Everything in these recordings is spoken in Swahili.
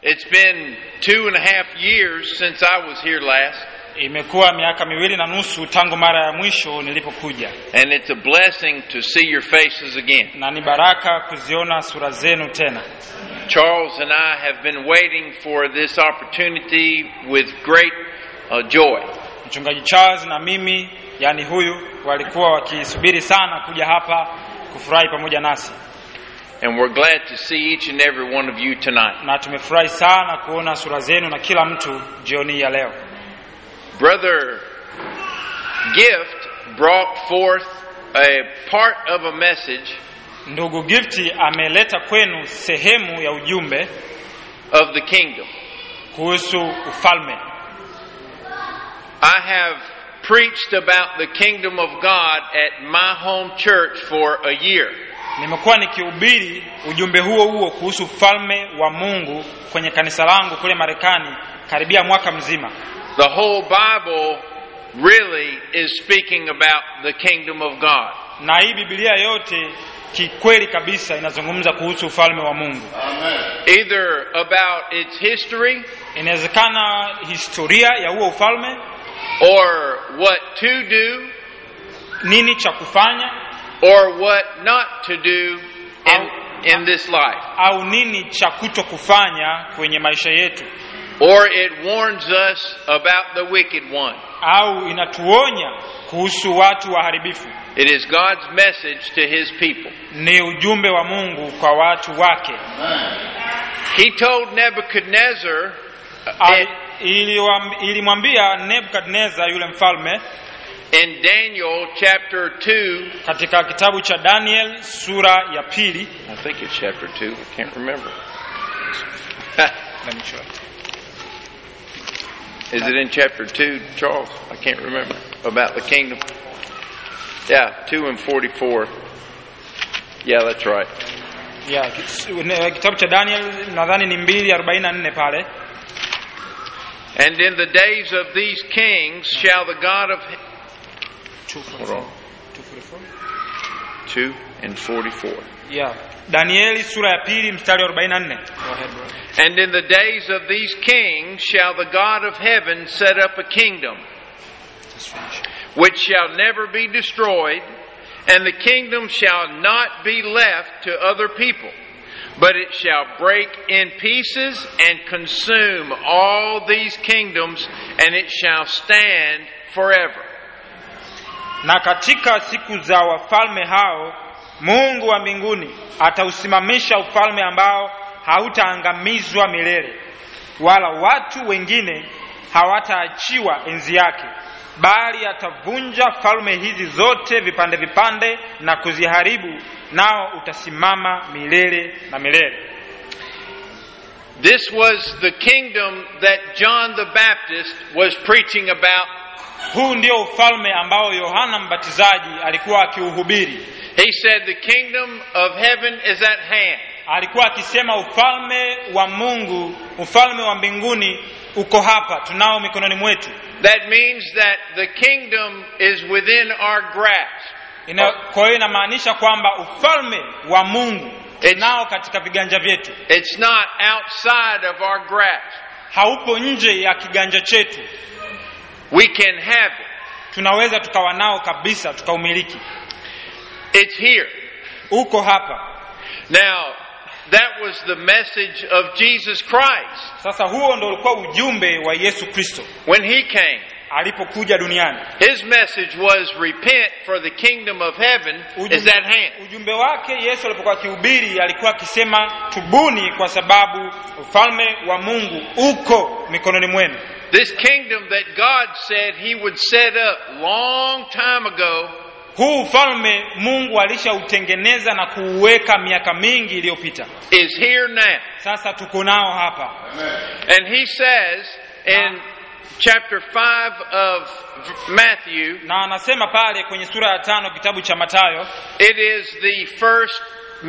It's been 2.5 years since I was here last. Imekuwa miaka 2.5 tangu mara ya mwisho nilipokuja. And it's a blessing to see your faces again. Na ni baraka kuziona sura zenu tena. Charles and I have been waiting for this opportunity with great joy. Mchungaji Charles na mimi, yani huyu, walikuwa wakisubiri sana kuja hapa kufurahi pamoja nasi. And we're glad to see each and every one of you tonight. Na tumefurahi sana kuona sura zenu na kila mtu jioni ya leo. Brother Gift brought forth a part of a message. Ndugu Gifti ameleta kwenu sehemu ya ujumbe of the kingdom. Kuhusu ufalme. I have preached about the kingdom of God at my home church for a year. Nimekuwa nikihubiri ujumbe huo kuhusu ufalme wa Mungu kwenye kanisa langu kule Marekani karibia mwaka mzima. The whole Bible really is speaking about the kingdom of God. Na hii Biblia yote kikweli kabisa inazungumza kuhusu ufalme wa Mungu. Amen. Either about its history, inawezekana historia ya huo ufalme, or what to do, nini cha kufanya, or what not to do in this life, au nini cha kutokufanya kwenye maisha yetu, or it warns us about the wicked one, au inatuonya kuhusu watu waharibifu. It is God's message to his people. Ni ujumbe wa Mungu kwa watu wake. He told Nebuchadnezzar, ilimwambia Nebukadnezar yule mfalme in Daniel chapter 2, katika kitabu cha Daniel sura ya 2. I think it's chapter 2, I can't remember. Let me show. Is it in chapter 2, Charles? I can't remember. About the kingdom. Yeah, 2:44. Yeah, that's right. Yeah, kitabu cha Daniel nadhani ni 2:44 pale. And in the days of these kings shall the God of 2:44. Yeah. Danieli sura ya 2 mstari wa 44. Go ahead, bro. And in the days of these kings shall the God of heaven set up a kingdom which shall never be destroyed, and the kingdom shall not be left to other people, but it shall break in pieces and consume all these kingdoms, and it shall stand forever. Na katika siku za wafalme hao Mungu wa mbinguni atausimamisha ufalme ambao hautaangamizwa milele, wala watu wengine hawataachiwa enzi yake, bali atavunja falme hizi zote vipande vipande na kuziharibu, nao utasimama milele na milele. This was the kingdom that John the Baptist was preaching about. Huu ndio ufalme ambao Yohana Mbatizaji alikuwa akiuhubiri. He said the kingdom of heaven is at hand. Alikuwa akisema ufalme wa Mungu, ufalme wa mbinguni uko hapa, tunao mikononi mwetu. That means that the kingdom is within our grasp. Kwa hiyo inamaanisha kwamba ufalme wa Mungu tunao katika viganja vyetu. It's not outside of our grasp. Haupo nje ya kiganja chetu. We can have it. Tunaweza tukawa nao kabisa, tukaumiliki. It's here. Uko hapa. Now, that was the message of Jesus Christ. Sasa huo ndio ulikuwa ujumbe wa Yesu Kristo when he came. Alipokuja duniani. His message was repent, for the kingdom of heaven is at hand. Ujumbe wake Yesu alipokuwa akihubiri alikuwa akisema tubuni kwa sababu ufalme wa Mungu uko mikononi mwenu. This kingdom that God said he would set up long time ago, huu ufalme Mungu alishautengeneza na kuuweka miaka mingi iliyopita, is here now. Sasa tuko nao hapa. And he says in chapter 5 of Matthew, na anasema pale kwenye sura ya 5 kitabu cha Mathayo, it is the first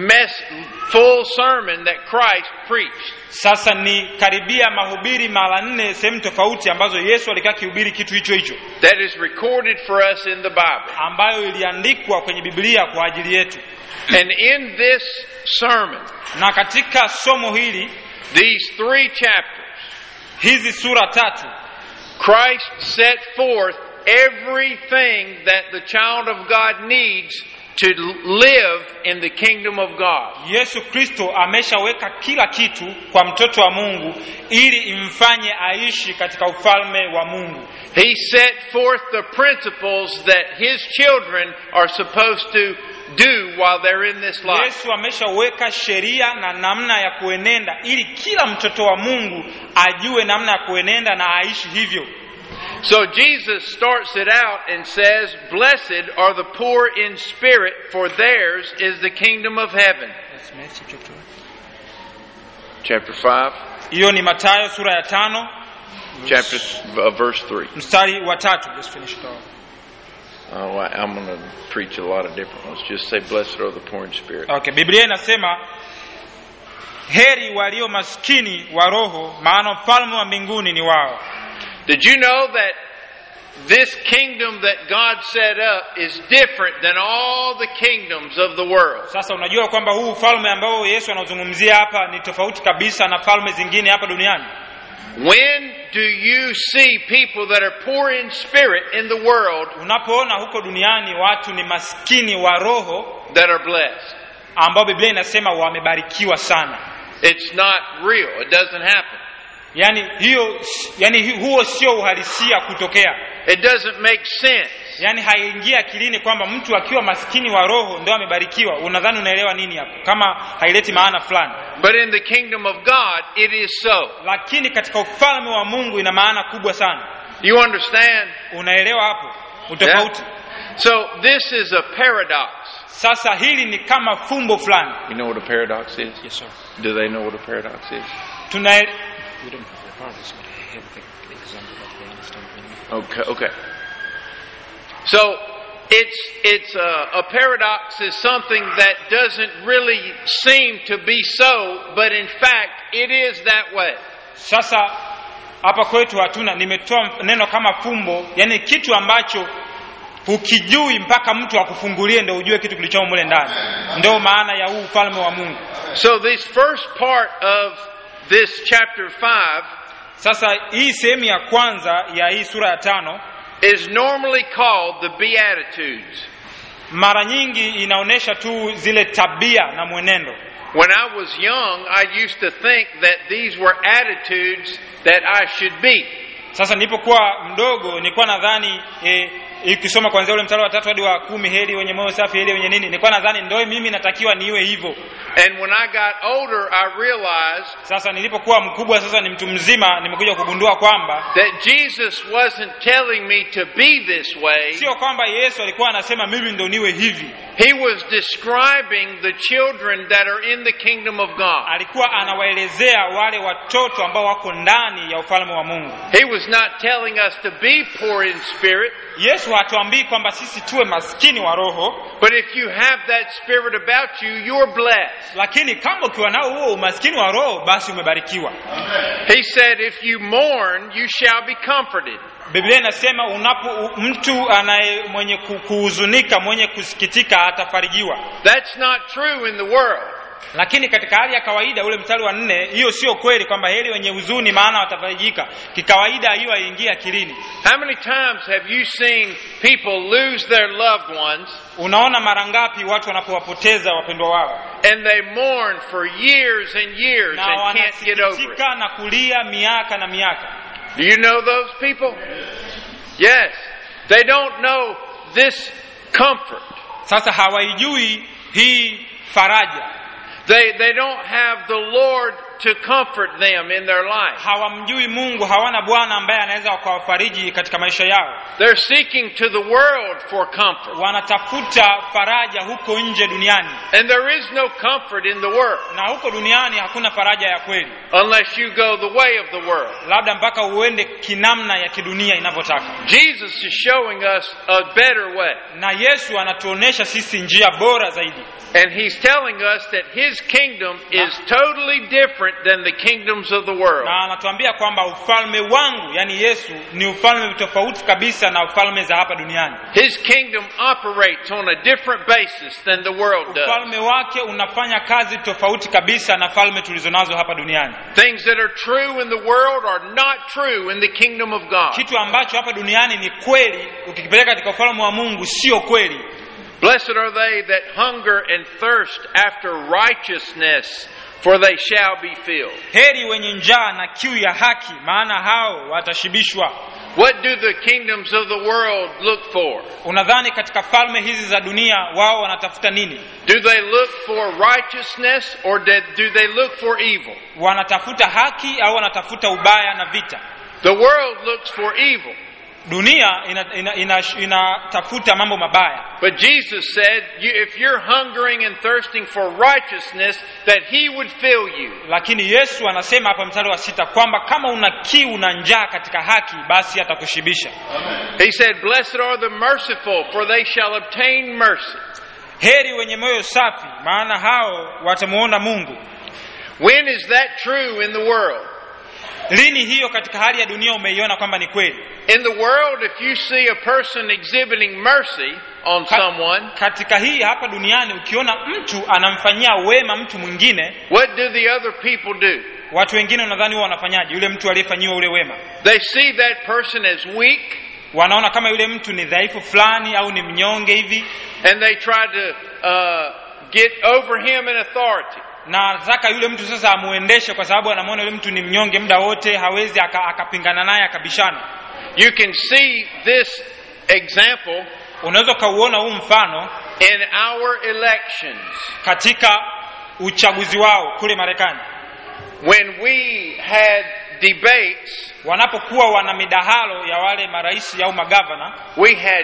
full sermon that Christ preached. Sasa ni karibia mahubiri mara 4 sehemu tofauti ambazo Yesu alikuwa akihubiri kitu hicho that is recorded for us in the Bible, ambayo iliandikwa kwenye Biblia kwa ajili yetu. And in this sermon, na katika somo hili, these 3 chapters, hizi sura 3, Christ set forth everything that the child of God needs to live in the kingdom of God. Yesu Kristo ameshaweka kila kitu kwa mtoto wa Mungu ili imfanye aishi katika ufalme wa Mungu. He set forth the principles that his children are supposed to do while they're in this life. Yesu ameshaweka sheria na namna ya kuenenda ili kila mtoto wa Mungu ajue namna ya kuenenda na aishi hivyo. So Jesus starts it out and says, "Blessed are the poor in spirit, for theirs is the kingdom of heaven." Chapter 5. Hiyo ni Mathayo sura ya 5, verse 3. mstari wa 3. Just finish it off. Oh, I'm going to preach a lot of different ones. Just say, "Blessed are the poor in spirit." Okay, Biblia inasema heri walio maskini wa roho, maana ufalme wa mbinguni ni wao. Did you know that this kingdom that God set up is different than all the kingdoms of the world? Sasa unajua kwamba huu ufalme ambao Yesu anazungumzia hapa ni tofauti kabisa na falme zingine hapa duniani. When do you see people that are poor in spirit in the world Unapoona huko duniani watu ni maskini wa roho that are blessed? ambao Biblia inasema wamebarikiwa sana. It's not real. It doesn't happen. Yani huo sio uhalisia kutokea. It doesn't make sense. Yani haingia akilini kwamba mtu akiwa maskini wa roho ndio amebarikiwa. Unadhani unaelewa nini hapo? Kama haileti maana fulani. But in the kingdom of God, it is so. Lakini katika ufalme wa Mungu ina maana kubwa sana. You understand? Unaelewa hapo? Utofauti. Yeah. So this is a paradox. Sasa hili ni kama fumbo fulani. You know what a paradox is? Yes, sir. Do they know what a paradox is? We don't have a paradox, but I have the example that they understand. Okay. So it's a paradox is something that doesn't really seem to be so, but in fact it is that way. Sasa hapa kwetu hatuna, nimetoa neno kama fumbo, yani kitu ambacho ukijui mpaka mtu akufungulie ndio ujue kitu kilichomo mule ndani. Ndio maana ya huu ufalme wa Mungu. So this first part of this chapter 5, sasa hii sehemu ya kwanza ya hii sura ya 5 is normally called the Beatitudes. Mara nyingi inaonesha tu zile tabia na mwenendo. When I was young, I used to think that these were attitudes that I should be. Sasa nilipokuwa mdogo nilikuwa nadhani ikisoma kuanzia ule mstari wa 3 hadi wa 10, heri wenye moyo safi, heri wenye nini, nilikuwa nadhani ndio mimi natakiwa niwe hivyo. And when I got older, I realized, sasa nilipokuwa mkubwa, sasa ni mtu mzima, nimekuja kugundua kwamba that Jesus wasn't telling me to be this way. Sio kwamba Yesu alikuwa anasema mimi ndio niwe hivi. He was describing the children that are in the kingdom of God. Alikuwa anawaelezea wale watoto ambao wako ndani ya ufalme wa Mungu. He was not telling us to be poor in spirit. Yesu hatuambii kwamba sisi tuwe maskini wa roho. But if you have that spirit about you, you're blessed. Lakini kama ukiwa nao huo umaskini wa roho, basi umebarikiwa. He said, if you mourn, you shall be comforted. Biblia inasema mtu mwenye kuhuzunika, mwenye kusikitika atafarijiwa. That's not true in the world. Lakini katika hali ya kawaida ule mstari wa 4, hiyo sio kweli kwamba heri wenye huzuni maana watafarijika. Kikawaida hiyo haingii akilini. How many times have you seen people lose their loved ones? Unaona mara ngapi watu wanapowapoteza wapendwa wao? And they mourn for years and years and can't get over it. Na kulia miaka na miaka. Do you know those people? Yes. They don't know this comfort. Sasa hawaijui hii faraja. They don't have the Lord to comfort them in their life. Hawamjui Mungu, hawana Bwana ambaye anaweza kuwafariji katika maisha yao. They're seeking to the world for comfort. Wanatafuta faraja huko nje duniani. And there is no comfort in the world. Na huko duniani hakuna faraja ya kweli. Unless you go the way of the world. Labda mpaka uende kinamna ya kidunia inavyotaka. Jesus is showing us a better way. Na Yesu anatuonesha sisi njia bora zaidi. And he's telling us that his kingdom is totally different different than the kingdoms of the world. Na anatuambia kwamba ufalme wangu, yani Yesu, ni ufalme tofauti kabisa na ufalme za hapa duniani. His kingdom operates on a different basis than the world does. Ufalme wake unafanya kazi tofauti kabisa na falme tulizonazo hapa duniani. Things that are true in the world are not true in the kingdom of God. Kitu ambacho hapa duniani ni kweli, ukikipeleka katika ufalme wa Mungu sio kweli. Blessed are they that hunger and thirst after righteousness, for they shall be filled. Heri wenye njaa na kiu ya haki, maana hao watashibishwa. What do the kingdoms of the world look for? Unadhani katika falme hizi za dunia wao wanatafuta nini? Do they look for righteousness or do they look for evil? Wanatafuta haki au wanatafuta ubaya na vita? The world looks for evil. Dunia inatafuta mambo mabaya. But Jesus said, if you're hungering and thirsting for righteousness, that he would fill you. Lakini Yesu anasema hapa mstari wa 6 kwamba kama una kiu na njaa katika haki, basi atakushibisha. He said, blessed are the merciful, for they shall obtain mercy. Heri wenye moyo safi, maana hao watamuona Mungu. When is that true in the world? Lini hiyo katika hali ya dunia umeiona kwamba ni kweli? In the world, if you see a person exhibiting mercy on someone, katika hii hapa duniani ukiona mtu anamfanyia wema mtu mwingine, what do the other people do? Watu wengine unadhani wao wanafanyaje yule mtu aliyefanyiwa ule wema? They see that person as weak. Wanaona kama yule mtu ni dhaifu fulani au ni mnyonge hivi, and they try to get over him in authority. Na nataka yule mtu sasa amuendeshe kwa sababu anamuona yule mtu ni mnyonge muda wote, hawezi akapingana naye akabishana. You can see this example, unaweza kauona huu mfano in our elections. Katika uchaguzi wao kule Marekani. When we had debates, wanapokuwa wana midahalo ya wale marais au magavana, we had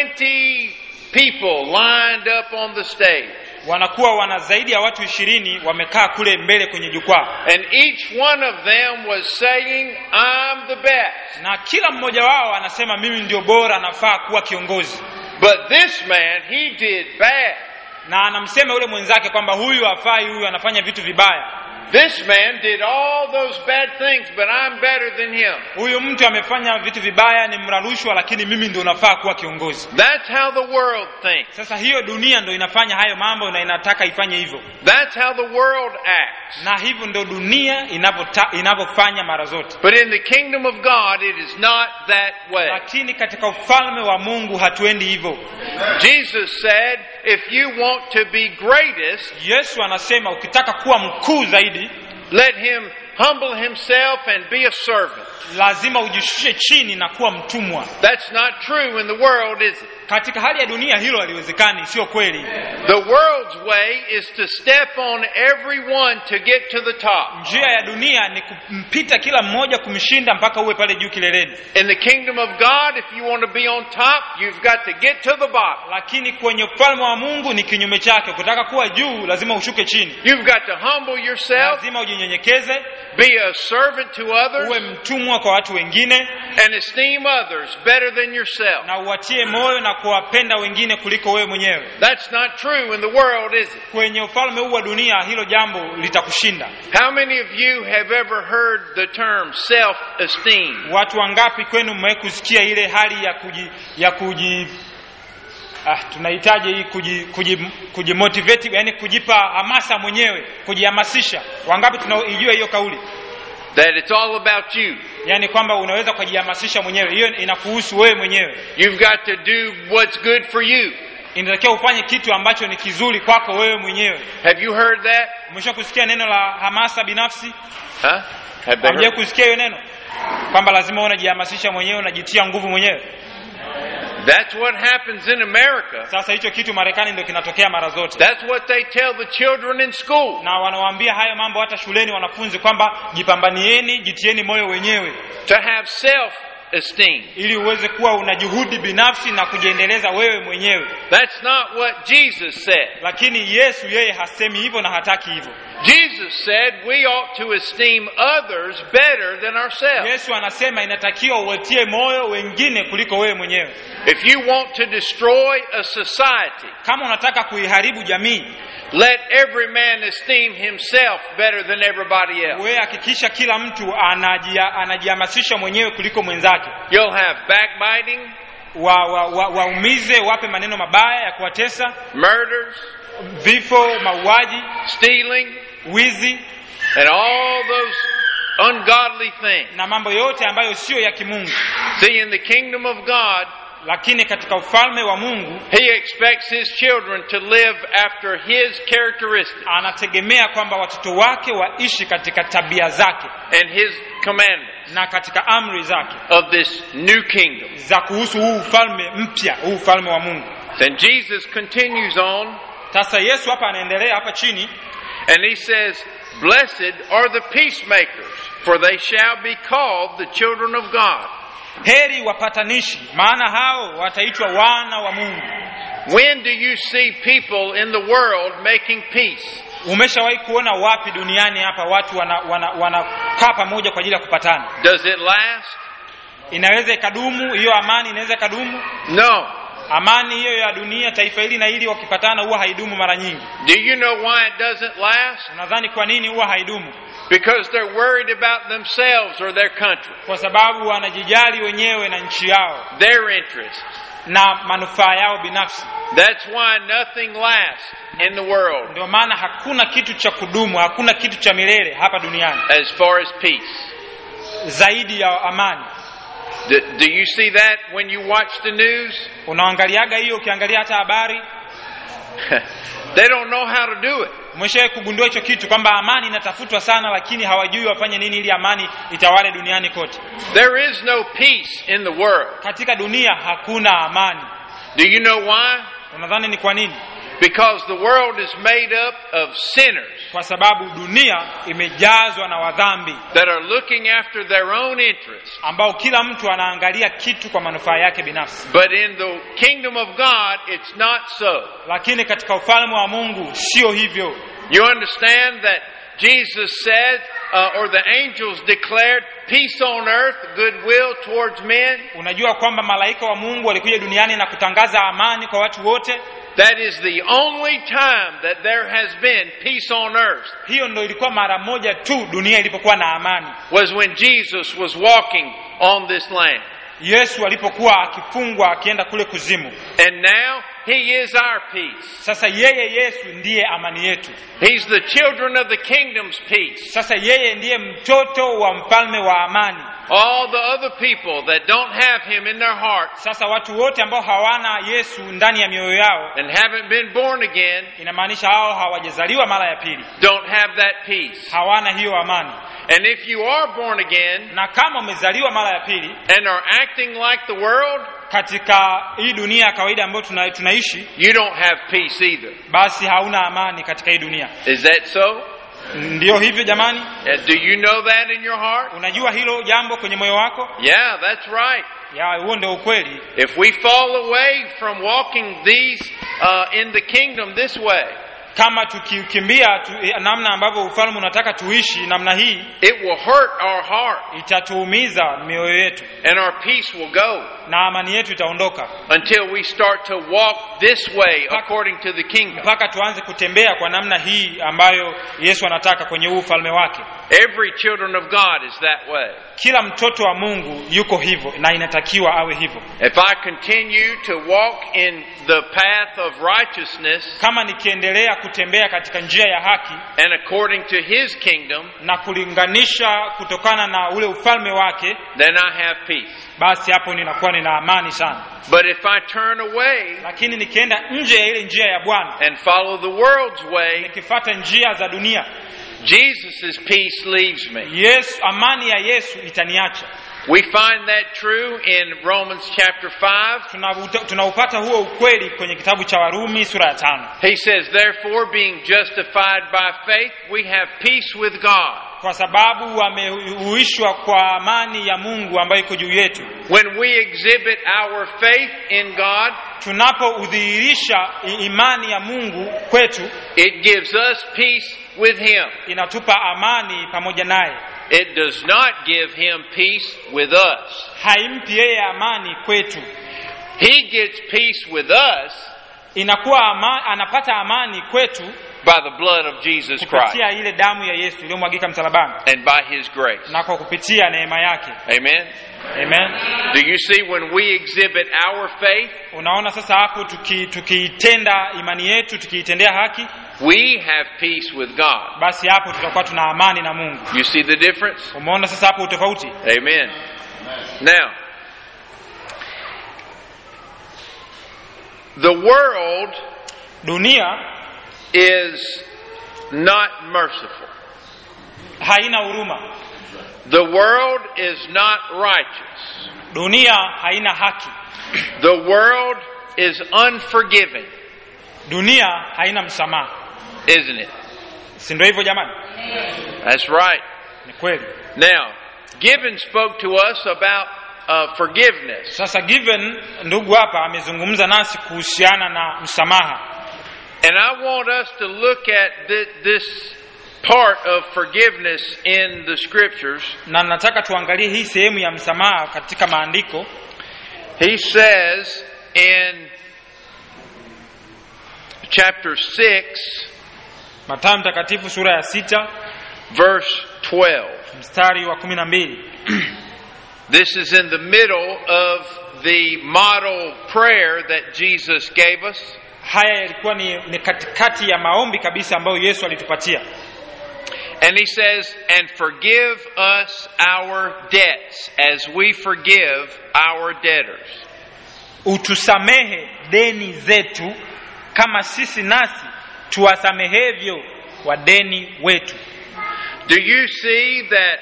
20 people lined up on the stage. Wanakuwa wana zaidi ya watu 20 wamekaa kule mbele kwenye jukwaa. And each one of them was saying, I'm the best. Na kila mmoja wao anasema mimi ndio bora, nafaa kuwa kiongozi. But this man, he did bad. Na anamsema yule mwenzake kwamba huyu hafai, huyu anafanya vitu vibaya. This man did all those bad things, but I'm better than him. Huyu mtu amefanya vitu vibaya, ni mrarushwa, lakini mimi ndio nafaa kuwa kiongozi. That's how the world thinks. Sasa hiyo dunia ndio inafanya hayo mambo na inataka ifanye hivyo. That's how the world acts. Na hivyo ndio dunia inavyofanya mara zote. But in the kingdom of God it is not that way. Lakini katika ufalme wa Mungu hatuendi hivyo. Jesus said, if you want to be greatest, Yesu anasema ukitaka kuwa mkuu zaidi, let him humble himself and be a servant. Lazima ujishushe chini na kuwa mtumwa. That's not true in the world, is it? Katika hali ya dunia hilo haliwezekani, sio kweli. The world's way is to step on everyone to get to the top. Njia ya dunia ni kumpita kila mmoja, kumshinda mpaka uwe pale juu kileleni. In the kingdom of God, if you want to be on top, you've got to get to the bottom. Lakini kwenye ufalme wa Mungu ni kinyume chake. Ukitaka kuwa juu lazima ushuke chini. You've got to humble yourself. Lazima ujinyenyekeze. Be a servant to others. Uwe mtumwa kwa watu wengine. And esteem others better than yourself. Na uwatie moyo na kuwapenda wengine kuliko wewe mwenyewe. That's not true in the world, is it? Kwenye ufalme huu wa dunia hilo jambo litakushinda. How many of you have ever heard the term self-esteem? Watu wangapi kwenu mmewahi kusikia ile hali ya tunahitaji hii kujimotivate, yani kujipa hamasa mwenyewe, kujihamasisha. Wangapi tunaijua hiyo kauli? That it's all about you. Yani kwamba unaweza kujihamasisha mwenyewe. Hiyo inakuhusu wewe mwenyewe. You've got to do what's good for you. Inatakiwa ufanye kitu ambacho ni kizuri kwako wewe mwenyewe. Have you heard that? Umeshakusikia neno la hamasa binafsi? Have kusikia hiyo neno? Kwamba lazima unajihamasisha mwenyewe, unajitia nguvu mwenyewe. That's what happens in America. Sasa hicho kitu Marekani ndio kinatokea mara zote. That's what they tell the children in school. Na wanawaambia hayo mambo hata shuleni wanafunzi kwamba jipambanieni, jitieni moyo wenyewe. To have self-esteem. Ili uweze kuwa una juhudi binafsi na kujiendeleza wewe mwenyewe. That's not what Jesus said. Lakini Yesu yeye hasemi hivyo na hataki hivyo. Jesus said we ought to esteem others better than ourselves. Yesu anasema inatakiwa uwatie moyo wengine kuliko wewe mwenyewe. If you want to destroy a society, kama unataka kuiharibu jamii, let every man esteem himself better than everybody else. Wewe hakikisha kila mtu anajihamasisha mwenyewe kuliko mwenzake. You'll have backbiting, waumize, wape maneno mabaya ya kuwatesa, murders, vifo, mauaji, stealing, wizi, and all those ungodly things. Na mambo yote ambayo sio ya kimungu. See, in the kingdom of God, lakini katika ufalme wa Mungu, He expects His children to live after His characteristics. Anategemea kwamba watoto wake waishi katika tabia zake and His commandments. Na katika amri zake. Of this new kingdom. Za kuhusu huu ufalme mpya, huu ufalme wa Mungu. Then Jesus continues on. Sasa Yesu hapa anaendelea hapa chini. And He says, "Blessed are the peacemakers, for they shall be called the children of God." Heri wapatanishi, maana hao wataitwa wana wa Mungu. When do you see people in the world making peace? Umeshawahi kuona wapi duniani hapa watu wanakaa pamoja kwa ajili ya kupatana? Does it last? Inaweza ikadumu hiyo amani? Inaweza ikadumu? No. Amani hiyo ya dunia, taifa hili na hili wakipatana huwa haidumu mara nyingi. Do you know why it doesn't last? Unadhani kwa nini huwa haidumu? Because they're worried about themselves or their country. Kwa sababu wanajijali wenyewe na nchi yao. Their interests. Na manufaa yao binafsi. That's why nothing lasts in the world. Ndio maana hakuna kitu cha kudumu, hakuna kitu cha milele hapa duniani. As far as peace. Zaidi ya amani. Do you see that when you watch the news? Unaangaliaga hiyo ukiangalia hata habari? They don't know how to do it. Umeshawahi kugundua hicho kitu kwamba amani inatafutwa sana lakini hawajui wafanye nini ili amani itawale duniani kote? There is no peace in the world. Katika dunia hakuna amani. Do you know why? Unadhani ni kwa nini? Because the world is made up of sinners. Kwa sababu dunia imejazwa na wadhambi that are looking after their own interests. Ambao kila mtu anaangalia kitu kwa manufaa yake binafsi. But in the kingdom of God it's not so. Lakini katika ufalme wa Mungu sio hivyo. You understand that Jesus said or the angels declared peace on earth, goodwill towards men? Unajua kwamba malaika wa Mungu walikuja duniani na kutangaza amani kwa watu wote? That is the only time that there has been peace on earth. Hiyo ndio ilikuwa mara moja tu dunia ilipokuwa na amani. Was when Jesus was walking on this land. Yesu alipokuwa akifungwa akienda kule kuzimu. And now he is our peace. Sasa yeye Yesu ndiye amani yetu. He's the children of the kingdom's peace. Sasa yeye ndiye mtoto wa mfalme wa amani. All the other people that don't have him in their hearts. Sasa watu wote ambao hawana Yesu ndani ya mioyo yao and haven't been born again, inamaanisha hao hawajazaliwa mara ya pili. Don't have that peace. Hawana hiyo amani. And if you are born again, na kama umezaliwa mara ya pili and are acting like the world, katika hii dunia ya kawaida ambayo tunaishi, you don't have peace either. Basi hauna amani katika hii dunia. Is that so? Ndio hivyo jamani? Do you know that in your heart? Unajua hilo jambo kwenye moyo wako? Yeah, that's right. Ya, huo ndio ukweli. If we fall away from walking these in the kingdom this way, kama tukikimbia namna ambavyo ufalme unataka tuishi namna hii, it will hurt our heart. Itatuumiza mioyo yetu. And our peace will go. Na amani yetu itaondoka. Until we start to walk this way according to the kingdom. Mpaka tuanze kutembea kwa namna hii ambayo Yesu anataka kwenye ufalme wake. Every children of God is that way. Kila mtoto wa Mungu yuko hivyo na inatakiwa awe hivyo. If I continue to walk in the path of righteousness, kama nikiendelea kutembea katika njia ya haki, and according to his kingdom, na kulinganisha kutokana na ule ufalme wake, then I have peace. Basi hapo ninakuwa nina amani sana. But if I turn away, lakini nikienda nje ya ile njia ya Bwana, and follow the world's way, nikifuata njia za dunia, Jesus' peace leaves me. Yes, amani ya Yesu itaniacha. We find that true in Romans chapter 5. Tunaupata huo ukweli kwenye kitabu cha Warumi sura ya 5. He says, therefore being justified by faith, we have peace with God. Kwa sababu wamehuishwa kwa amani ya Mungu ambayo iko juu yetu. When we exhibit our faith in God, tunapoudhihirisha imani ya Mungu kwetu, it gives us peace with him. Inatupa amani pamoja naye. It does not give him peace with us. Haimpi yeye amani kwetu. He gets peace with us. Inakuwa anapata amani kwetu by the blood of Jesus Christ kupitia ile damu ya Yesu iliyomwagika msalabani and by His grace. na kwa kupitia neema yake. Amen. Amen. Do you see when we exhibit our faith, Unaona sasa hapo tukiitenda imani yetu, tukiitendea haki, we have peace with God. basi hapo tutakuwa tuna amani na Mungu. You see the difference? Umeona sasa hapo utofauti? Amen. Now, the world Dunia is not merciful. haina huruma. The world is not righteous. Dunia haina haki. The world is unforgiving, Dunia haina msamaha. isn't it? Si ndio hivyo jamani? That's right. Ni kweli. Now, Gibbon spoke to us about forgiveness. Sasa Given ndugu hapa amezungumza nasi kuhusiana na msamaha. And I want us to look at this part of forgiveness in the scriptures. Na nataka tuangalie hii sehemu ya msamaha katika maandiko. He says in chapter 6, Mathayo mtakatifu sura ya 6 verse 12. mstari wa 12. This is in the middle of the model prayer that Jesus gave us. Haya yalikuwa ni katikati ya maombi kabisa ambayo Yesu alitupatia. And he says, and forgive us our debts as we forgive our debtors. Utusamehe deni zetu kama sisi nasi tuwasamehevyo wadeni wetu. Do you see that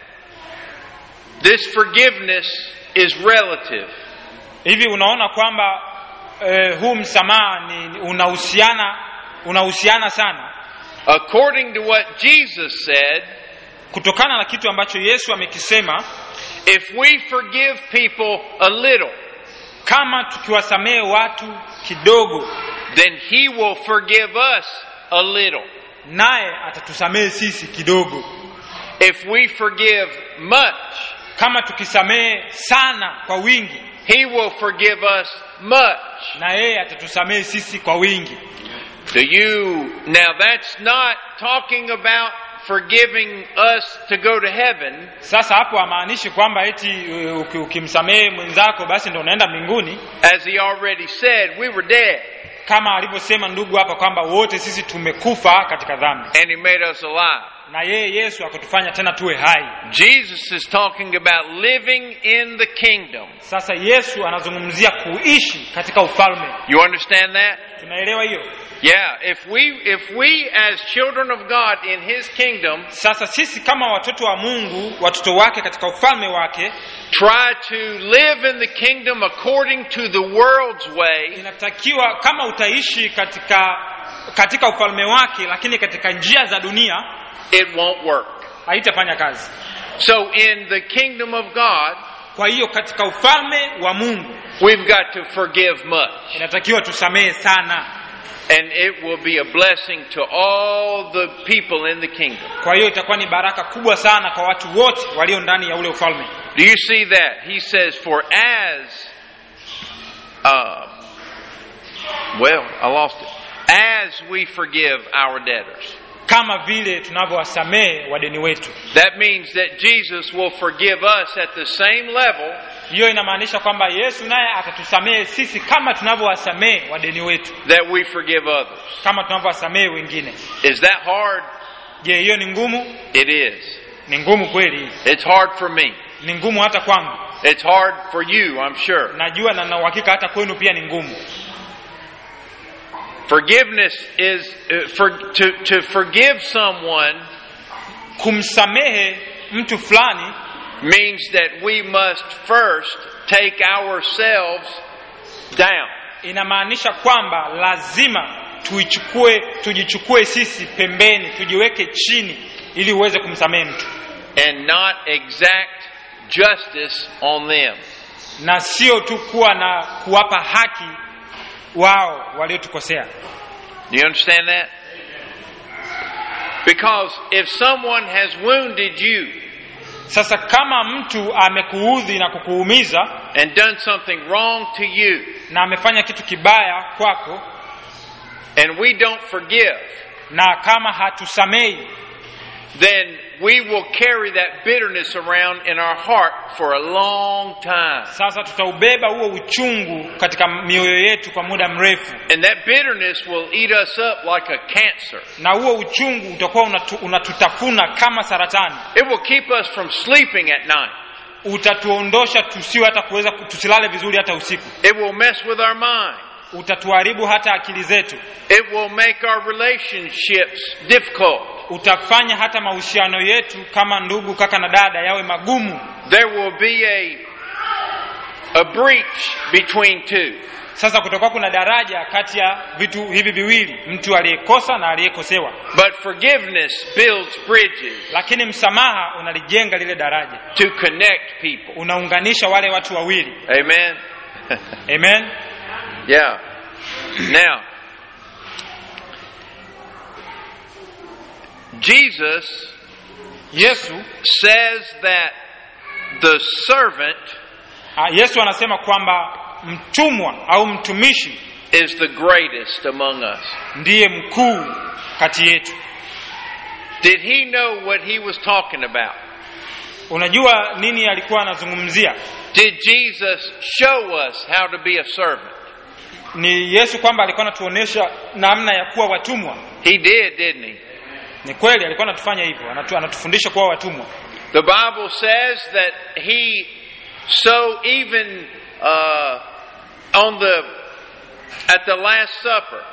this forgiveness is relative? Hivi unaona kwamba huu msamaha ni unahusiana sana. According to what Jesus said, Kutokana na kitu ambacho Yesu amekisema, if we forgive people a little, kama tukiwasamehe watu kidogo, then He will forgive us a little. naye atatusamehe sisi kidogo. If we forgive much, Kama tukisamehe sana kwa wingi, He will forgive us much. na yeye atatusamehe sisi kwa wingi. Now that's not talking about forgiving us to go to heaven. Sasa hapo hamaanishi kwamba eti ukimsamehe mwenzako basi ndio unaenda mbinguni. As he already said, we were dead. Kama alivyosema ndugu hapa kwamba wote sisi tumekufa katika dhambi, and He made us alive. na yeye Yesu akatufanya tena tuwe hai. Jesus is talking about living in the kingdom. Sasa Yesu anazungumzia kuishi katika ufalme. You understand that? Tunaelewa hiyo? Yeah, if we as children of God in His kingdom, Sasa sisi kama watoto wa Mungu, watoto wake katika ufalme wake, try to live in the kingdom according to the world's way, inatakiwa kama utaishi katika ufalme wake lakini katika njia za dunia, it won't work. haitafanya kazi. So in the kingdom of God, Kwa hiyo katika ufalme wa Mungu we've got to forgive much. inatakiwa tusamehe sana. And it will be a blessing to all the people in the kingdom. Kwa hiyo itakuwa ni baraka kubwa sana kwa watu wote walio ndani ya ule ufalme. Do you see that? He says, for as, I lost it. As we forgive our debtors. Kama vile tunavyowasamehe wadeni wetu. That means that Jesus will forgive us at the same level. Hiyo inamaanisha kwamba Yesu naye atatusamehe sisi kama tunavyowasamehe wadeni wetu, That we forgive others. kama tunavyowasamehe wengine. Is that hard? Je, hiyo ni ngumu? It is. Ni ngumu kweli. It's hard for me. Ni ngumu hata kwangu. It's hard for you, I'm sure. Najua na uhakika hata kwenu pia ni ngumu. Forgiveness is to forgive someone Kumsamehe mtu fulani means that we must first take ourselves down. inamaanisha kwamba lazima tujichukue sisi pembeni, tujiweke chini ili uweze kumsamehe mtu, And not exact justice on them. na sio tu kuwa na kuwapa haki wao waliotukosea. Do you understand that? Because if someone has wounded you Sasa kama mtu amekuudhi na kukuumiza and done something wrong to you, na amefanya kitu kibaya kwako, and we don't forgive, na kama hatusamei, then we will carry that bitterness around in our heart for a long time. sasa tutaubeba huo uchungu katika mioyo yetu kwa muda mrefu, And that bitterness will eat us up like a cancer. na huo uchungu utakuwa unatutafuna kama saratani. It will keep us from sleeping at night. Utatuondosha tusiwe hata tusilale vizuri hata usiku. It will mess with our mind. Utatuharibu hata akili zetu. It will make our relationships difficult. Utafanya hata mahusiano yetu kama ndugu, kaka na dada yawe magumu. There will be a breach between two. Sasa kutakuwa kuna daraja kati ya vitu hivi viwili, mtu aliyekosa na aliyekosewa. But forgiveness builds bridges. Lakini msamaha unalijenga lile daraja, To connect people. unaunganisha wale watu wawili. Amen. Amen. Yeah. Now, Jesus Yesu that the servant Yesu anasema kwamba mtumwa au mtumishi is the greatest among us. ndiye mkuu kati yetu. Did he know what he was talking about? Unajua nini alikuwa anazungumzia? Did Jesus show us how to be a servant? Ni Yesu kwamba alikuwa anatuonesha namna ya kuwa watumwa. He did, didn't he? Ni kweli alikuwa anatufanya hivyo, anatufundisha kuwa watumwa. The Bible says that he even at the Last Supper,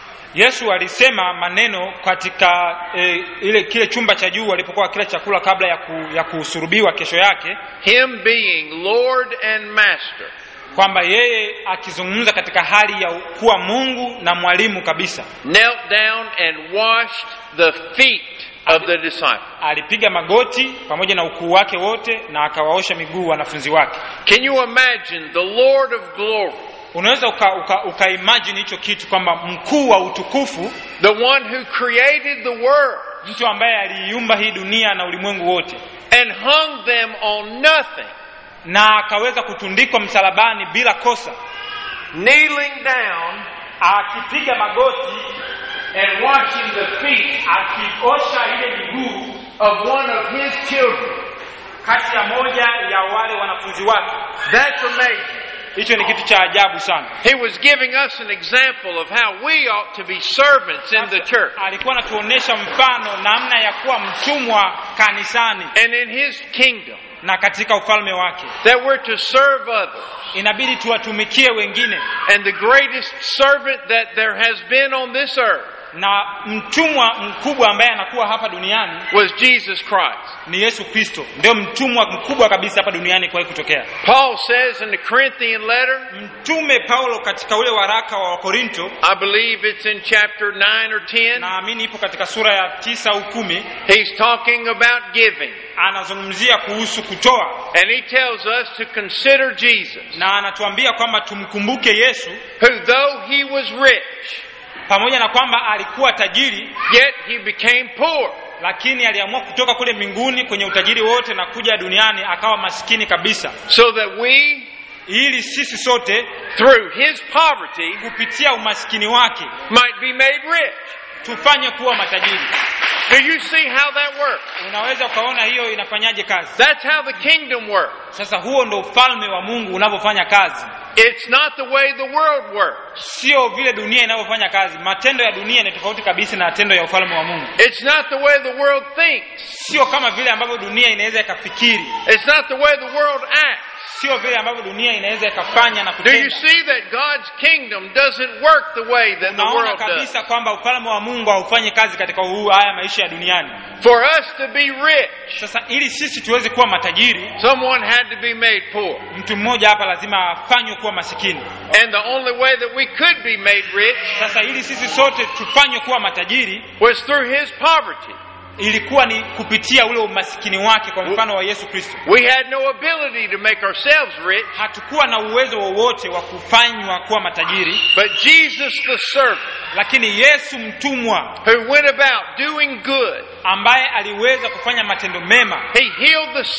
Yesu alisema maneno katika kile chumba cha juu alipokuwa kila chakula kabla ya kusurubiwa kesho yake, him being Lord and Master, kwamba yeye akizungumza katika hali ya kuwa Mungu na mwalimu kabisa, knelt down and washed the feet of the disciples. Alipiga magoti pamoja na ukuu wake wote na akawaosha miguu wanafunzi wake. Can you imagine the Lord of glory? Unaweza ukaimagine hicho kitu, kwamba mkuu wa utukufu, the one who created the world, mtu ambaye aliiumba hii dunia na ulimwengu wote, and hung them on nothing, na akaweza kutundikwa msalabani bila kosa, kneeling down, akipiga magoti and washing the feet akiosha ile miguu of one of his children. kati ya moja ya wale wanafunzi wake. That's amazing. Hicho ni kitu cha ajabu sana. He was giving us an example of how we ought to be servants in the church. Alikuwa anatuonesha mfano namna ya kuwa mtumwa kanisani and in his kingdom, na katika ufalme wake. That we're to serve others. Inabidi tuwatumikie wengine. And the greatest servant that there has been on this earth, na mtumwa mkubwa ambaye anakuwa hapa duniani, was Jesus Christ. Ni Yesu Kristo. Ndio mtumwa mkubwa kabisa hapa duniani kwa kutokea. Paul says in the Corinthian letter, Mtume Paulo katika ule waraka wa Korinto, I believe it's in chapter 9 or 10. Naamini ipo katika sura ya 9 au 10. He's talking about giving. Anazungumzia kuhusu kutoa. And he tells us to consider Jesus. Na anatuambia kwamba tumkumbuke Yesu, who though he was rich, pamoja na kwamba alikuwa tajiri, yet he became poor. Lakini aliamua kutoka kule mbinguni kwenye utajiri wote na kuja duniani akawa maskini kabisa. So that we, ili sisi sote, through his poverty, kupitia umaskini wake, might be made rich. Tufanye kuwa matajiri. Do you see how that works? Unaweza ukaona hiyo inafanyaje kazi? That's how the kingdom works. Sasa huo ndo ufalme wa Mungu unavyofanya kazi. It's not the way the world works. Sio vile dunia inavyofanya kazi. Matendo ya dunia ni tofauti kabisa na matendo ya ufalme wa Mungu. It's not the way the world thinks. Sio kama vile ambavyo dunia inaweza ikafikiri. It's not the way the world acts. Sio vile ambavyo dunia inaweza ikafanya na kutenda. Do you see that God's kingdom doesn't work the way that the world does? Kabisa kwamba ufalme wa Mungu haufanyi kazi katika haya maisha ya duniani. For us to be rich, sasa ili sisi tuweze kuwa matajiri, someone had to be made poor. Mtu mmoja hapa lazima afanywe kuwa masikini. And the only way that we could be made rich, sasa ili sisi sote tufanywe kuwa matajiri, was through his poverty. Ilikuwa ni kupitia ule umasikini wake kwa mfano wa Yesu Kristo. We had no ability to make ourselves rich. Hatukuwa na uwezo wowote wa kufanywa kuwa matajiri. But Jesus the servant, lakini Yesu mtumwa, who went about doing good, ambaye aliweza kufanya matendo mema. He healed the sick.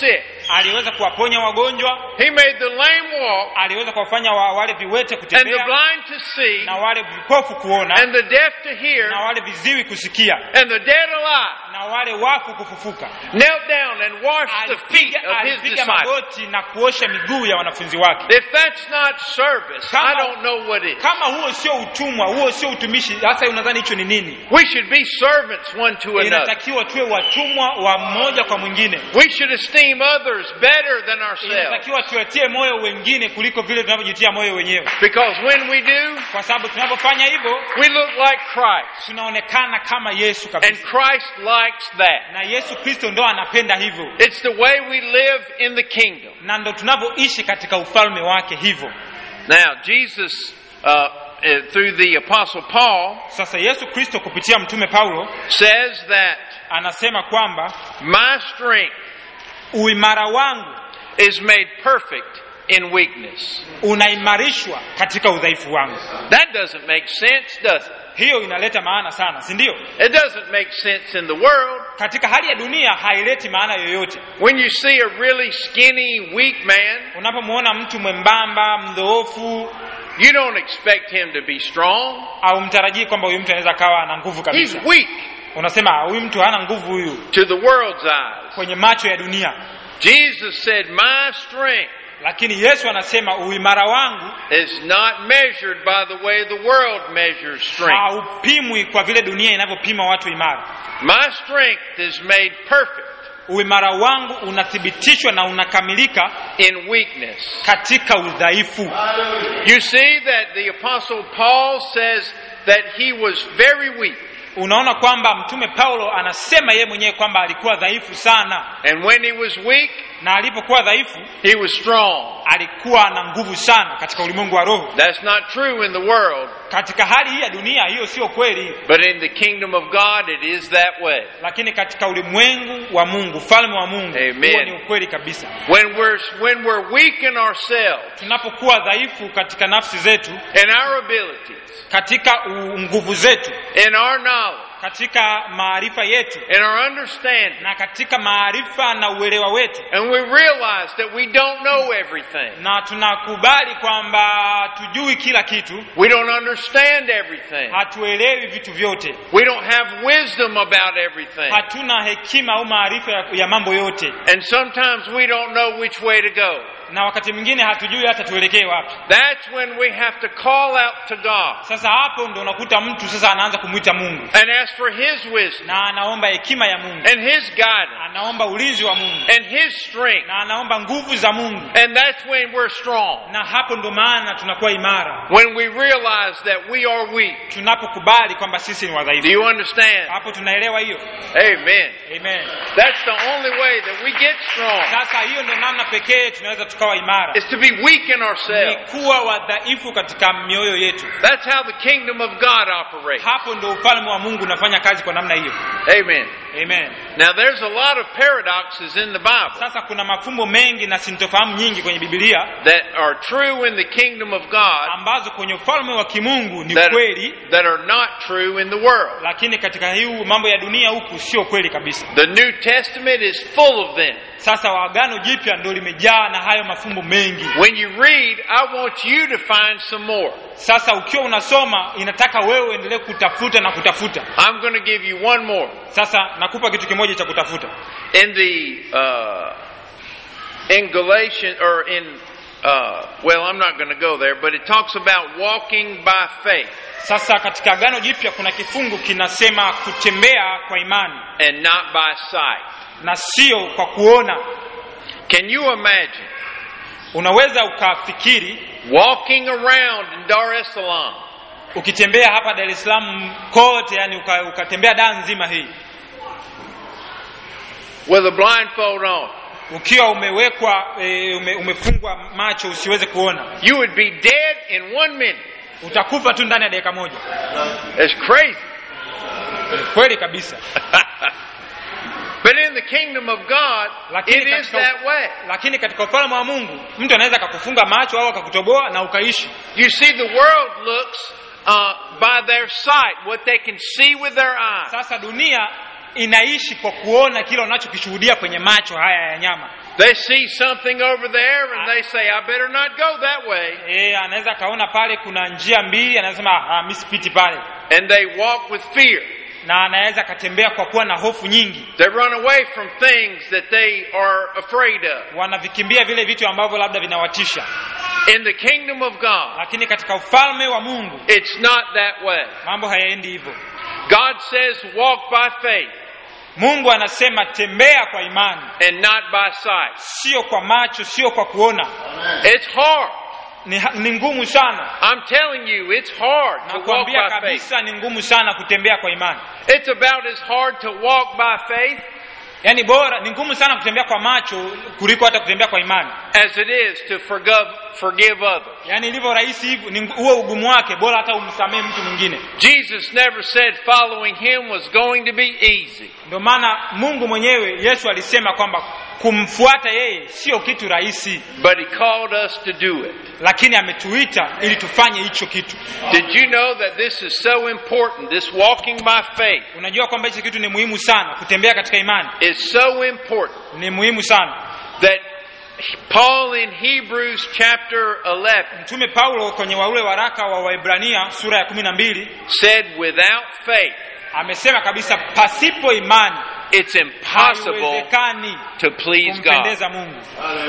aliweza kuwaponya wagonjwa, He made the lame walk, aliweza kuwafanya wale viwete and the kutembea, blind to see, na wale vipofu kuona, and the deaf to hear, na wale viziwi kusikia, and the dead alive. na wale wafu kufufuka. Knelt down and washed the feet of His Alipiga disciples. magoti na kuosha miguu ya wanafunzi wake. If that's not service, I don't know what is. Kama huo sio utumwa, huo sio utumishi, sasa unadhani hicho ni nini? We should be servants one to another. Inatakiwa tuwe watumwa wa mmoja kwa mwingine. We should esteem others better than ourselves. Inatakiwa tuwatie moyo wengine kuliko vile tunavyojitia moyo wenyewe. Because when we do, Kwa sababu tunapofanya hivyo, we look like Christ. tunaonekana kama Yesu And kabisa. Christ likes that. Na Yesu Kristo ndo anapenda hivyo. It's the way we live in the kingdom. Na ndo tunavyoishi katika ufalme wake hivyo. Now, Jesus, through the Apostle Paul, Sasa Yesu Kristo kupitia mtume Paulo says that anasema kwamba my strength uimara wangu is made perfect in weakness. unaimarishwa katika udhaifu wangu. That doesn't make sense, does it? Hiyo inaleta maana sana, si ndio? It doesn't make sense in the world. Katika hali ya dunia haileti maana yoyote. When you see a really skinny, weak man, Unapomuona mtu mwembamba, mdhoofu, you don't expect him to be strong. au mtarajii kwamba huyu mtu anaweza kawa na nguvu He's kabisa. weak Unasema huyu mtu hana nguvu huyu to the world's eyes. kwenye macho ya dunia. Jesus said, my strength Lakini Yesu anasema uimara wangu is not measured by the way the world measures strength. haupimwi kwa vile dunia inavyopima watu imara. My strength is made perfect Uimara wangu unathibitishwa na unakamilika in weakness. katika udhaifu. You see that the Apostle Paul says that he was very weak. Unaona kwamba mtume Paulo anasema yeye mwenyewe kwamba alikuwa dhaifu sana, And when he was weak, na alipokuwa dhaifu he was strong. alikuwa na nguvu sana katika ulimwengu wa roho. That's not true in the world, Katika hali hii ya dunia hiyo sio kweli, but in the kingdom of God it is that way. lakini katika ulimwengu wa Mungu, ufalme wa Mungu, Amen. huo ni ukweli kabisa. When we're weak in ourselves, Tunapokuwa dhaifu katika nafsi zetu, in our abilities, katika nguvu zetu, in our knowledge, katika maarifa yetu, in our understanding, na katika maarifa na uelewa wetu, and we realize that we don't know everything, na tunakubali kwamba tujui kila kitu, we don't understand everything, hatuelewi vitu vyote, we don't have wisdom about everything, hatuna hekima au maarifa ya mambo yote, and sometimes we don't know which way to go. na wakati mwingine hatujui hata tuelekee wapi. That's when we have to call out to God Sasa hapo ndo unakuta mtu sasa anaanza kumwita Mungu and ask for His wisdom na anaomba hekima ya Mungu, and His guidance anaomba ulinzi wa Mungu, and His strength, na anaomba nguvu za Mungu, and that's when we're strong. na hapo ndo maana tunakuwa imara, When we realize that we are weak. tunapokubali kwamba sisi ni Do wadhaifu. you understand? Hapo tunaelewa hiyo. Amen. Amen. That's the only way that we get strong, Sasa hiyo ndo namna pekee tunaweza tukawa imara, is to be weak in ni ourselves. kuwa wadhaifu katika mioyo yetu. That's how the kingdom of God operates. Hapo ndo ufalme wa Mungu unafanya kazi kwa namna hiyo. Amen. Amen. Now there's a lot of paradoxes in the Bible Sasa kuna mafumbo mengi na sintofahamu nyingi kwenye Biblia that are true in the kingdom of God ambazo kwenye ufalme wa kimungu ni that kweli, are not true in the world. lakini katika hii mambo ya dunia huku sio kweli kabisa. The New Testament is full of them. Sasa Agano Jipya ndio limejaa na hayo mafumbo mengi. When you read, I want you to find some more. Sasa ukiwa unasoma inataka wewe uendelee kutafuta na kutafuta. I'm going to give you one more. Sasa nakupa kitu kimoja cha kutafuta. In Galatians, or well, I'm not going to go there, but it talks about walking by faith Sasa katika Agano Jipya kuna kifungu kinasema kutembea kwa imani and not by sight. na sio kwa kuona. Can you imagine Unaweza ukafikiri walking around in Dar es Salaam ukitembea hapa Dar es Salaam kote, yani ukatembea Dar nzima hii with a blindfold on? ukiwa umewekwa umefungwa macho usiweze kuona? You would be dead in 1 minute. Utakufa tu ndani ya dakika moja. It's crazy. Kweli kabisa. But in the kingdom of God, it is that way. Lakini katika ufalme wa Mungu mtu anaweza akakufunga macho au akakutoboa na ukaishi. You see, the world looks by their sight, what they can see with their eyes. Sasa dunia inaishi kwa kuona kile unachokishuhudia kwenye macho haya ya nyama. They see something over there and they say, I better not go that way. Anaweza kaona pale kuna njia mbili, anasema mimi sipiti pale. And they walk with fear. Na anaweza katembea kwa kuwa na hofu nyingi. They run away from things that they are afraid of. Wanavikimbia vile vitu ambavyo labda vinawatisha. In the kingdom of God, lakini katika ufalme wa Mungu, it's not that way. Mambo hayaendi hivyo. God says walk by faith. Mungu anasema tembea kwa imani, and not by sight. Sio kwa macho, sio kwa kuona. It's hard. Ni ngumu sana. I'm telling you, it's hard to walk by faith. Kabisa ni ngumu sana kutembea kwa imani. It's about as hard to walk by faith. Yani bora ni ngumu sana kutembea kwa macho kuliko hata kutembea kwa imani. As it is to forgive others. Yani ilivyo rahisi hivyo, huo ugumu wake, bora hata umsamehe mtu mwingine. Jesus never said following him was going to be easy. Ndio maana Mungu mwenyewe, Yesu alisema kwamba kumfuata yeye sio kitu rahisi. But he called us to do it. Lakini ametuita ili tufanye hicho kitu. Did you know that this is so important, this walking by faith? Unajua kwamba hicho kitu ni muhimu sana, kutembea katika imani. It's so important. Ni muhimu sana. That Paul in Hebrews chapter 11, Mtume Paulo kwenye ule waraka wa Waebrania sura ya 12 said without faith, amesema kabisa pasipo imani it's impossible to please God. Mungu.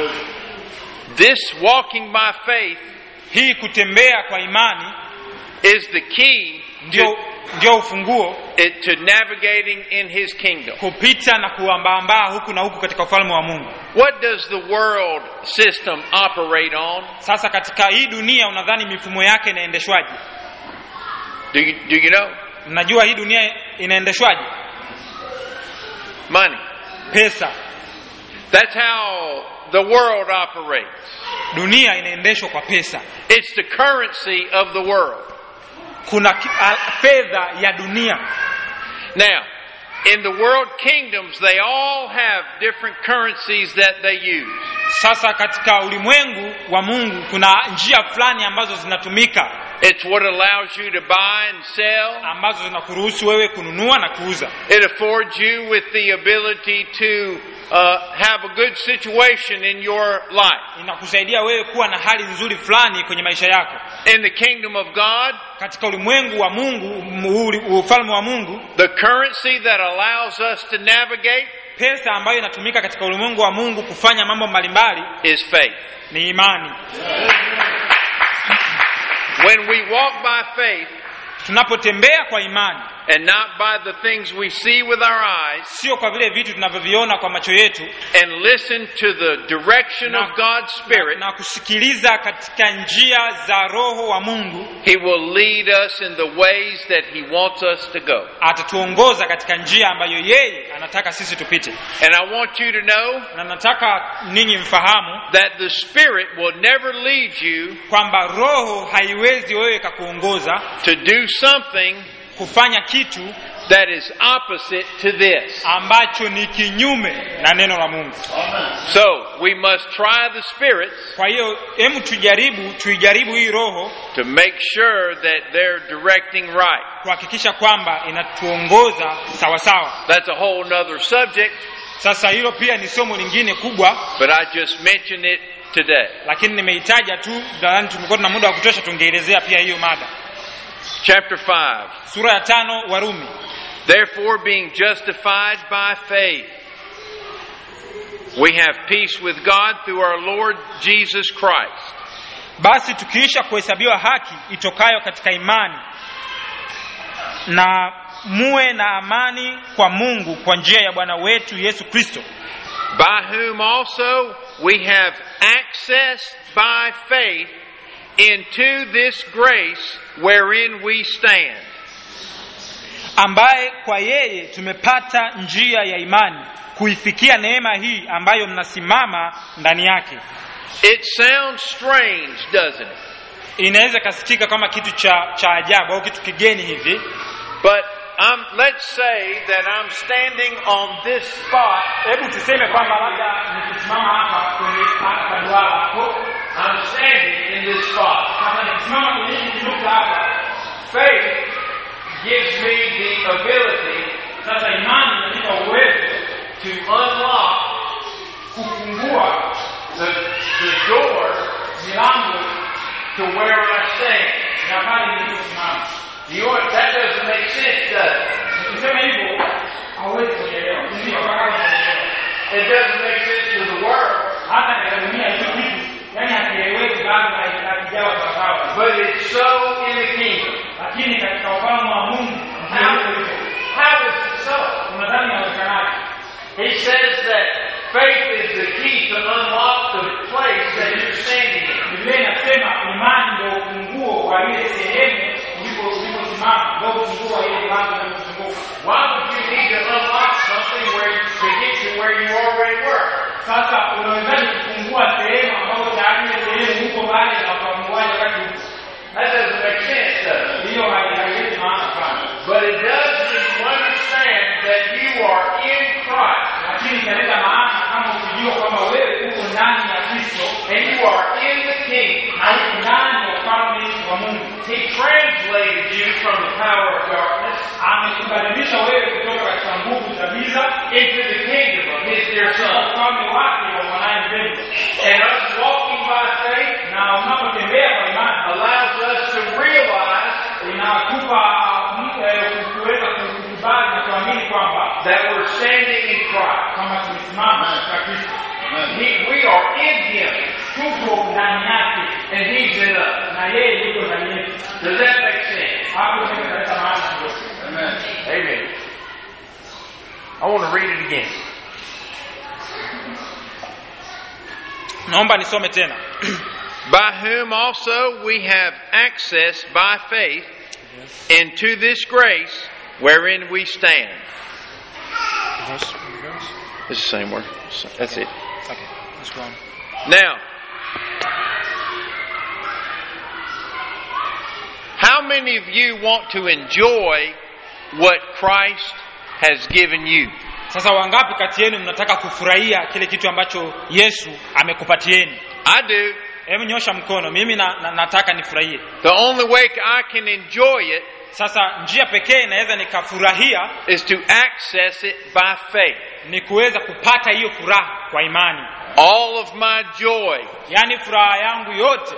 This walking by faith, hii kutembea kwa imani, is the key ndio ufunguo to navigating in his kingdom. Kupita na kuambaambaa huku na huku katika ufalme wa Mungu. What does the world system operate on? Sasa katika hii dunia unadhani mifumo yake inaendeshwaje? Do you know? Mnajua hii dunia inaendeshwaje? Money. Pesa. That's how the world operates. Dunia inaendeshwa kwa pesa. It's the currency of the world. Kuna fedha ya dunia. Now, in the world kingdoms, they all have different currencies that they use. Sasa katika ulimwengu wa Mungu kuna njia fulani ambazo zinatumika. It's what allows you to buy and sell. Ambazo zinakuruhusu wewe kununua na kuuza. It affords you with the ability to have a good situation in your life. Inakusaidia wewe kuwa na hali nzuri fulani kwenye maisha yako. In the kingdom of God, katika ulimwengu wa Mungu, ufalme wa Mungu, the currency that allows us to navigate, pesa ambayo inatumika katika ulimwengu wa Mungu kufanya mambo mbalimbali, is faith. Ni imani. When we walk by faith, tunapotembea kwa imani, and not by the things we see with our eyes, sio kwa vile vitu tunavyoviona kwa macho yetu, and listen to the direction of God's Spirit, na kusikiliza katika njia za Roho wa Mungu, He will lead us in the ways that He wants us to go. Atatuongoza katika njia ambayo yeye anataka sisi tupite. And I want you to know, na nataka ninyi mfahamu, that the Spirit will never lead you, kwamba Roho haiwezi wewe kukuongoza to do something, kufanya kitu that is opposite to this, ambacho ni kinyume na neno la Mungu. So we must try the spirits. Kwa hiyo hebu tuijaribu hii Roho, to make sure that they're directing right, kuhakikisha kwamba inatuongoza sawa sawa. That's a whole other subject. Sasa hilo pia ni somo lingine kubwa, but I just mentioned it today. Lakini nimeitaja tu, nadhani tumekuwa na muda wa kutosha tungeelezea pia hiyo mada. Chapter 5. Sura ya 5 Warumi. Therefore, being justified by faith, we have peace with God through our Lord Jesus Christ. Basi tukiisha kuhesabiwa haki itokayo katika imani, na muwe na amani kwa Mungu kwa njia ya Bwana wetu Yesu Kristo, by whom also we have access by faith into this grace wherein we stand. Ambaye kwa yeye tumepata njia ya imani kuifikia neema hii ambayo mnasimama ndani yake. It sounds strange, doesn't it? Inaweza kasikika kama kitu cha ajabu au kitu kigeni hivi. But let's say that I'm standing on this spot. Hebu tuseme kwamba labda nikisimama hapa kwenye duara hapo. I'm standing in this spot. Kama nikisimama kwenye nukta hapa, faith gives me the ability, sasa imani inanipa uwezo to unlock kufungua the door milango to where I stand. ya pale niliposimama. That doesn't make sense, does it? Ukisema hivyo hauwezi kuelewa. Ndio mpaka unaelewa. It doesn't make sense to the world. Hata katika dunia hiyo kitu yani hakieleweki bado hakijawa sawa. But it's so in the kingdom. Lakini katika ufalme wa Mungu How is it so? unadhani inawezekanaje? He says that faith is the key to unlock the place that you're standing in. Biblia inasema imani ndio ufunguo wa ile sehemu uliposimama, ndio ufunguo wa ile mlango unapozunguka. Why would you need to unlock something to get to where you already were? Sasa unawezaje kufungua sehemu ambayo tayari ile sehemu huko mbali na kufunguaje wakati huko? That doesn't make sense, does it? Hiyo haileti maana sana. But it does if you understand that you are in Christ. Lakini inaleta maana kama ukijua kwamba wewe uko ndani ya Kristo And you are in the kingdom. na uko ndani ya ufalme wa Mungu. He translated you from the power of darkness Amekubadilisha wewe kutoka katika nguvu za giza into the kingdom of His dear Son. ufalme wake wa mwanaye mpendwa. And us walking by faith Na unapotembea kwa imani allows us to realize inatupa kuweza kukubali na kuamini kwamba that we're standing in Christ. kama tumesimama katika Kristo. We are in Him, Tuko ndani yake and He's in us. na yeye yuko ndani yetu. Does that make sense? Hapo ndio inaleta maana kidogo. Amen. I want to read it again. Naomba nisome tena. By whom also we have access by faith into this grace wherein we stand. It's the same word. That's it. Okay, let's go on. Now, how many of you want to enjoy what Christ has given you? Sasa wangapi kati yenu mnataka kufurahia kile kitu ambacho Yesu amekupatieni? I do. Hebu nyosha mkono. Mimi nataka nifurahie. The only way I can enjoy it Sasa njia pekee naweza nikafurahia is to access it by faith. ni kuweza kupata hiyo furaha kwa imani. All of my joy Yaani furaha yangu yote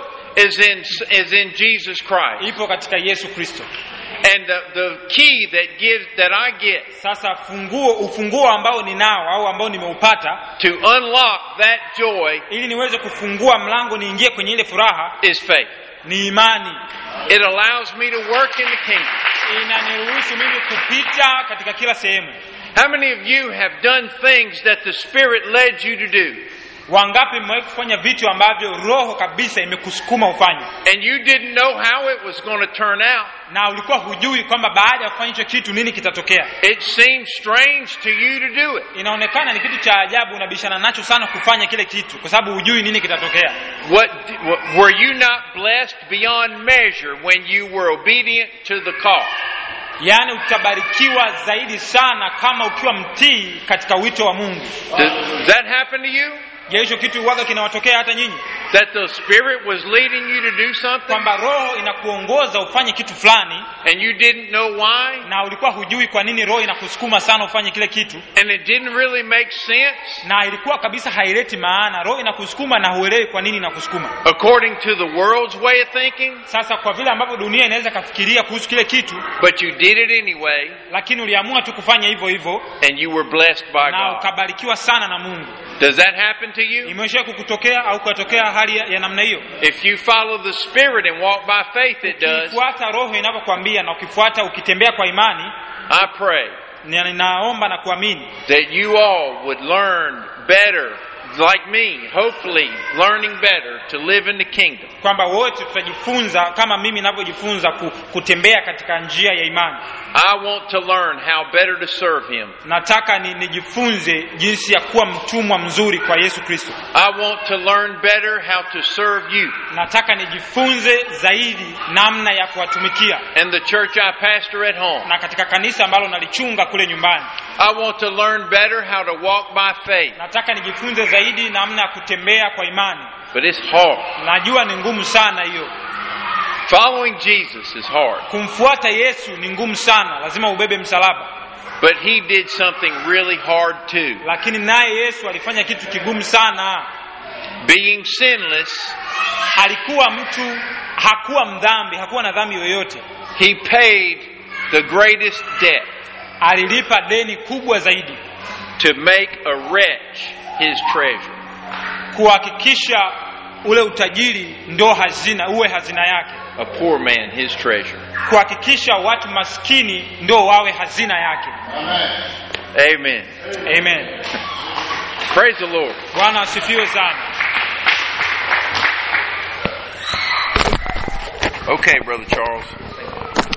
is in Jesus Christ. ipo katika Yesu Kristo. And the key that I get Sasa ufunguo ambao ninao au ambao nimeupata to unlock that joy ili niweze kufungua mlango niingie kwenye ile furaha is faith. ni imani. It allows me to work in the kingdom. Inaniruhusu mimi kupita katika kila sehemu. How many of you have done things that the Spirit led you to do? Wangapi mmewahi kufanya vitu ambavyo roho kabisa imekusukuma ufanye? And you didn't know how it was going to turn out. Na ulikuwa hujui kwamba baada ya kufanya hicho kitu nini kitatokea. It seemed strange to you to do it. Inaonekana ni kitu cha ajabu, unabishana nacho sana kufanya kile kitu kwa sababu hujui nini kitatokea. Were you not blessed beyond measure when you were obedient to the call? Yaani utabarikiwa zaidi sana kama ukiwa mtii katika wito wa Mungu. Does that happen to you? Je, hicho kitu huaga kinawatokea hata nyinyi? That the Spirit was leading you to do something Kwamba roho inakuongoza ufanye kitu fulani and you didn't know why na ulikuwa hujui kwa nini roho inakusukuma sana ufanye kile kitu and it didn't really make sense na ilikuwa kabisa haileti maana. Roho inakusukuma na huelewi kwa nini inakusukuma. according to the world's way of thinking, Sasa kwa vile ambavyo dunia inaweza kufikiria kuhusu kile kitu, but you did it anyway lakini uliamua tu kufanya hivyo hivyo and you were blessed by na God. ukabarikiwa sana na Mungu. Does that happen to you? Imesha kukutokea au kutokea hali ya namna hiyo? If you follow the Spirit and walk by faith, it does. Ukifuata roho inapokuambia na ukitembea kwa imani, I pray ninaomba na kuamini that you all would learn better, like me, hopefully learning better to live in the kingdom. kwamba wote tutajifunza kama mimi ninavyojifunza kutembea katika njia ya imani. I want to learn how better to serve Him. Nataka nijifunze jinsi ya kuwa mtumwa mzuri kwa Yesu Kristo. I want to learn better how to serve you Nataka nijifunze zaidi namna ya kuwatumikia and the church I pastor at home. na katika kanisa ambalo nalichunga kule nyumbani. I want to learn better how to walk by faith. Nataka nijifunze zaidi namna ya kutembea kwa imani. But it's hard. Najua ni ngumu sana hiyo. Following Jesus is hard. Kumfuata Yesu ni ngumu sana, lazima ubebe msalaba. But he did something really hard too. lakini naye Yesu alifanya kitu kigumu sana. Being sinless, Alikuwa mtu, hakuwa mdhambi, hakuwa na dhambi yoyote. he paid the greatest debt Alilipa deni kubwa zaidi to make a wretch his treasure. kuhakikisha ule utajiri ndo hazina, uwe hazina yake. A poor man his treasure. Kuhakikisha watu maskini ndo wawe hazina yake. Amen. Amen. Praise the Lord. Bwana asifiwe sana. Okay, Brother Charles.